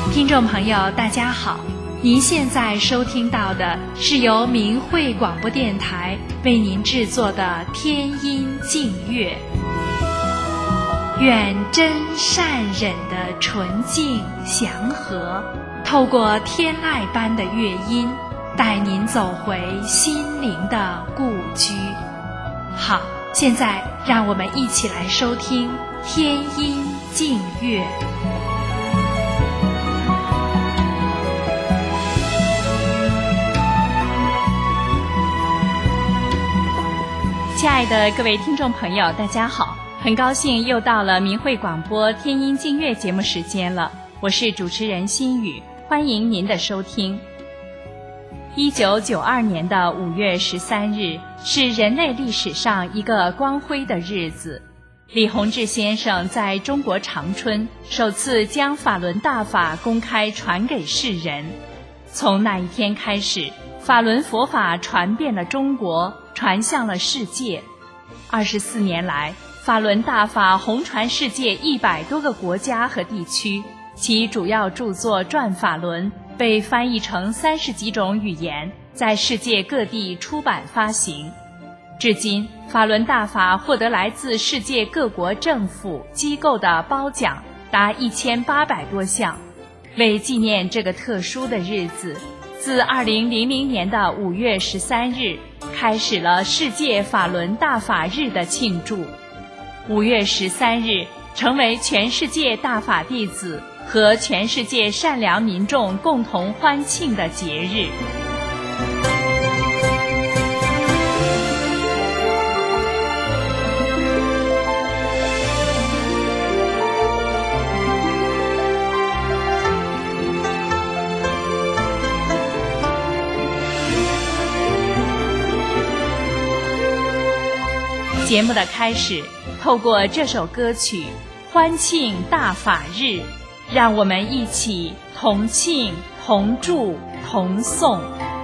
听众朋友大家好，您现在收听到的是由明慧广播电台为您制作的天音净乐。愿真善忍的纯净祥和，透过天籁般的乐音，带您走回心灵的故居。好，现在让我们一起来收听天音净乐。亲爱的各位听众朋友大家好，很高兴又到了明慧广播天音净乐节目时间了，我是主持人心雨，欢迎您的收听。1992年的5月13日是人类历史上一个光辉的日子，李洪志先生在中国长春首次将法轮大法公开传给世人。从那一天开始，法轮佛法传遍了中国，传向了世界。24年来，法轮大法红传世界100多个国家和地区，其主要著作《转法轮》被翻译成30几种语言，在世界各地出版发行。至今，法轮大法获得来自世界各国政府机构的褒奖达1800多项。为纪念这个特殊的日子，自2000年的5月13日开始了世界法轮大法日的庆祝。5月13日成为全世界大法弟子和全世界善良民众共同欢庆的节日。节目的开始，透过这首歌曲欢庆大法日，让我们一起同庆同祝同颂。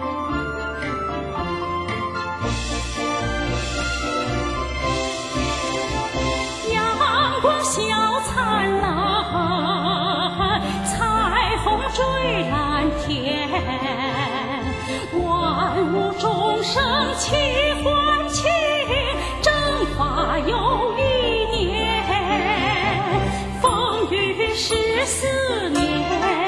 阳光笑灿烂，彩虹缀蓝天，万物众生齐欢庆，法有一年，风雨14年，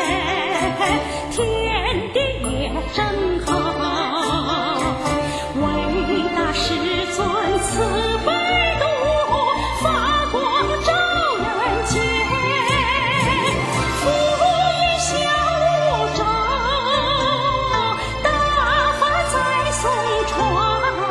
天地也真好，伟大师尊慈悲度，发光照人间，福音小路照，大法在颂传。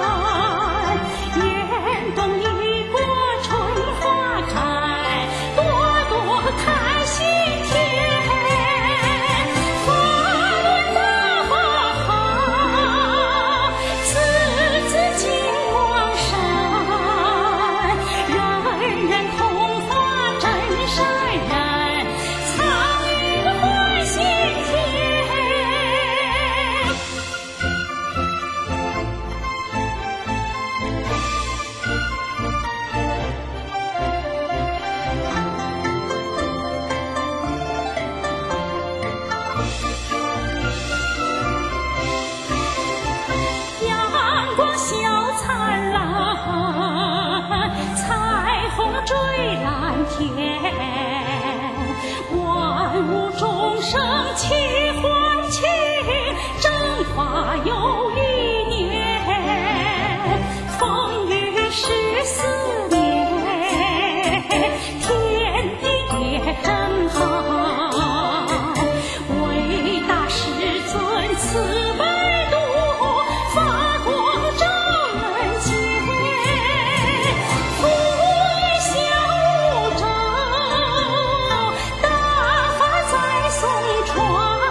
万物众生齐欢庆，正法有一年，风雨14年，天地也真好，伟大师尊慈悲度，发光照人间，福音小路照，大法在颂传。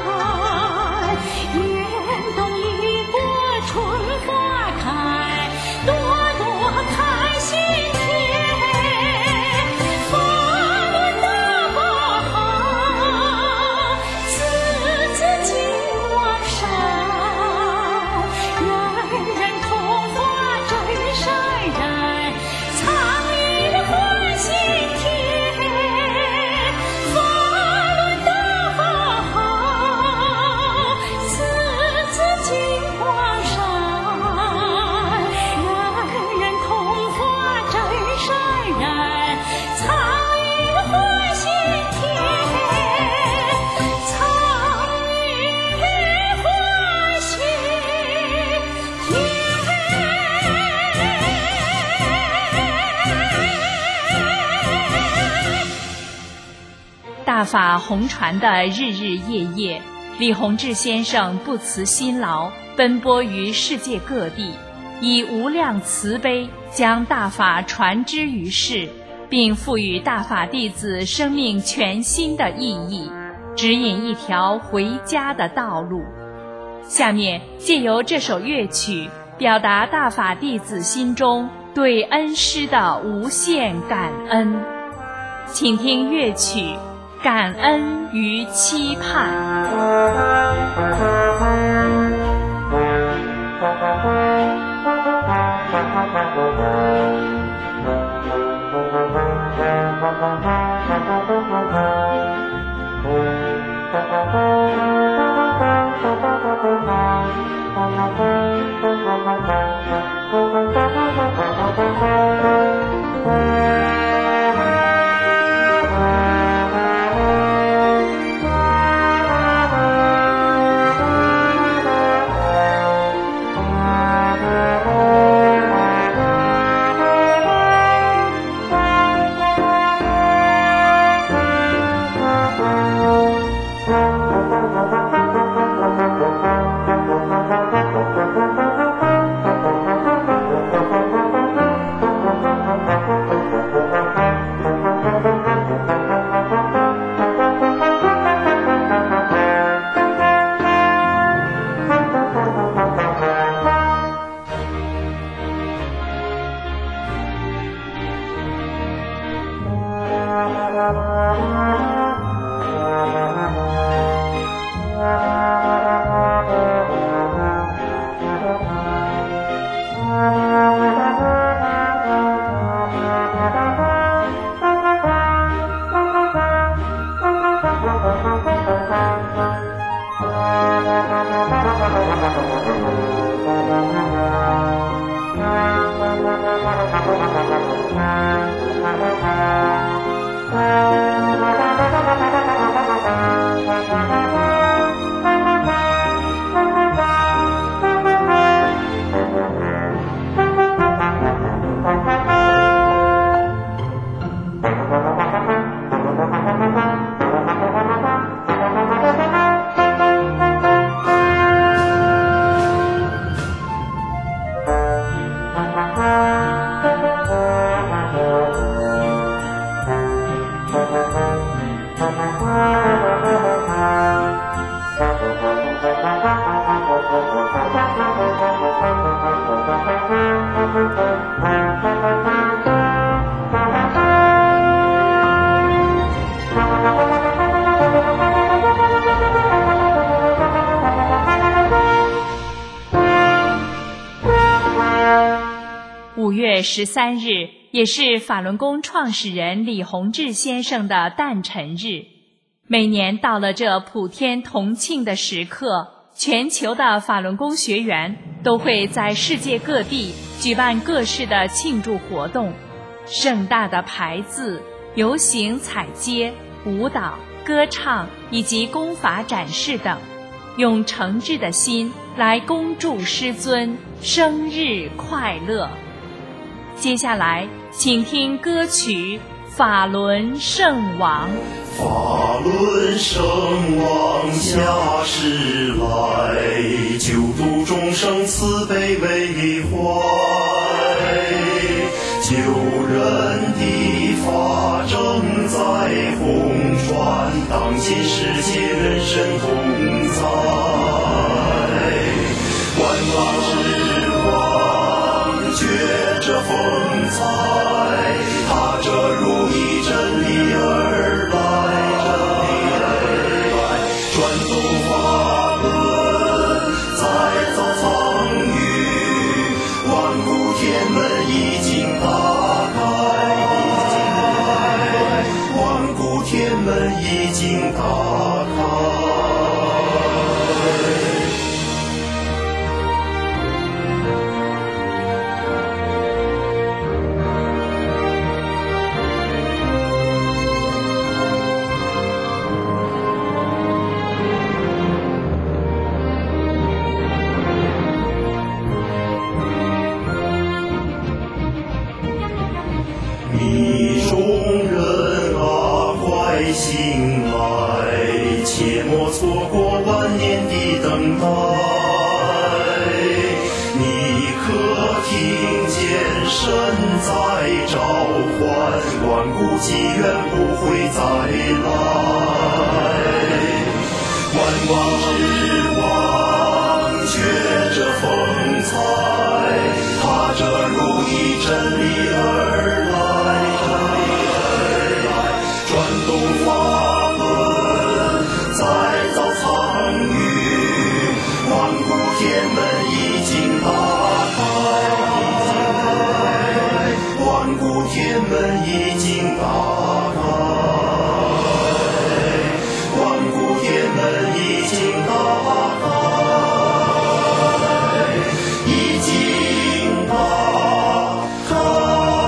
大法弘传的日日夜夜，李洪志先生不辞辛劳，奔波于世界各地，以无量慈悲将大法传之于世，并赋予大法弟子生命全新的意义，指引一条回家的道路。下面借由这首乐曲，表达大法弟子心中对恩师的无限感恩。请听乐曲《感恩与期盼》。5月13日也是法轮功创始人李洪志先生的诞辰日。每年到了这普天同庆的时刻，全球的法轮功学员都会在世界各地举办各式的庆祝活动，盛大的牌字、游行踩街、舞蹈、歌唱以及功法展示等，用诚挚的心来恭祝师尊生日快乐。接下来请听歌曲《法轮圣王》。 法轮圣王下世来，救度众生慈悲为怀，救人的法正在弘传，当今世界人神同在，万王之王觉着风采，踏着如意真理而来，转动法轮再造苍宇，万古天门已经打开，万古天门已经打开。 切莫错过万年的等待。你可听见神在召唤，万古纪元不会再来。万王之王觉着风采，踏着如意真理而来，转动法轮，再造苍宇，万古天门已经打开，万古天门已经打开，万古天门已经打开，已经打开。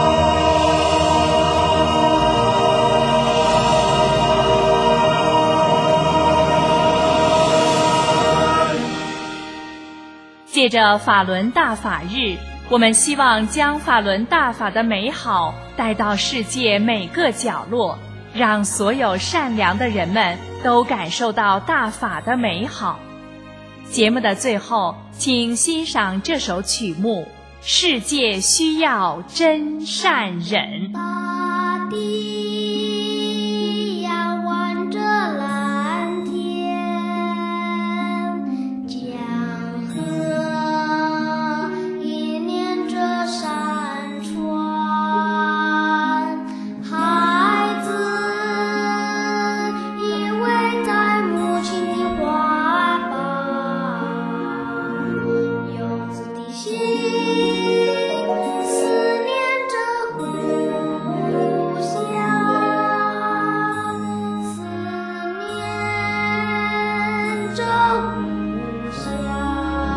借着法轮大法日，我们希望将法轮大法的美好带到世界每个角落，让所有善良的人们都感受到大法的美好。节目的最后，请欣赏这首曲目《世界需要真善人》。 大地仰望着蓝天，江河依恋着山川，孩子依偎在母亲的怀抱，游子的心思念着故乡，思念着故乡。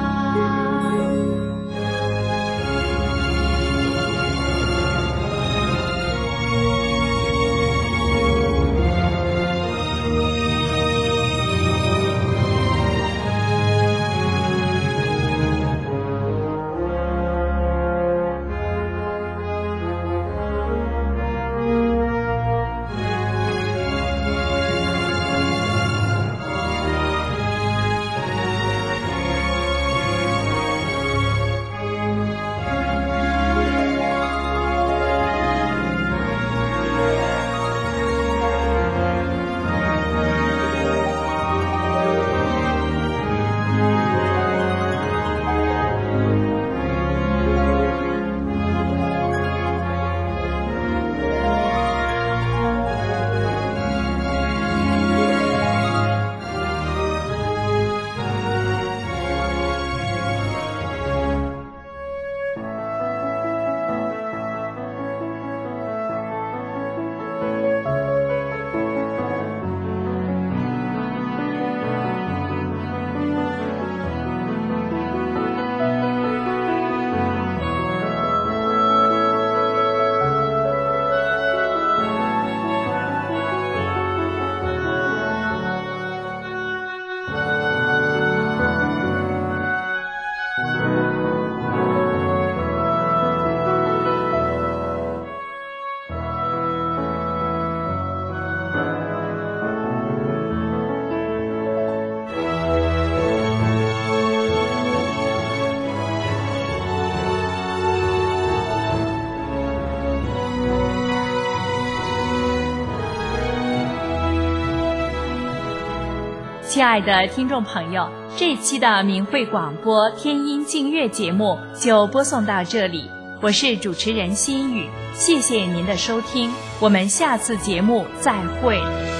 亲爱的听众朋友，这期的明慧广播天音净月节目就播送到这里，我是主持人心雨，谢谢您的收听，我们下次节目再会。